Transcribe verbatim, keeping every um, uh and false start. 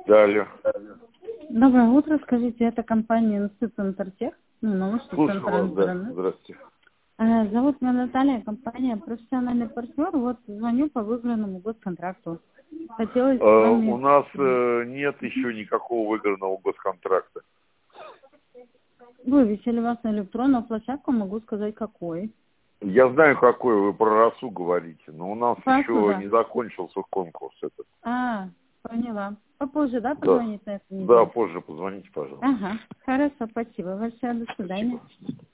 Далее. Доброе утро. Скажите, это компания Институт Интертех? Ну, научный Слушаю центр вас, да. интернет. Здравствуйте. А, Зовут меня Наталья, компания профессиональный партнер. Вот звоню по выигранному госконтракту. Хотелось с Э, вами... у нас э, нет еще никакого выигранного госконтракта. Вывесили вас на электронную площадку, могу сказать, какой. Я знаю, какой вы про РОСУ говорите, но у нас Пасу, еще да. не закончился конкурс этот. А, поняла. Попозже, да, Да. позвонить на эту неделю? Да, позже позвоните, пожалуйста. Ага, хорошо, спасибо большое, до свидания. Спасибо.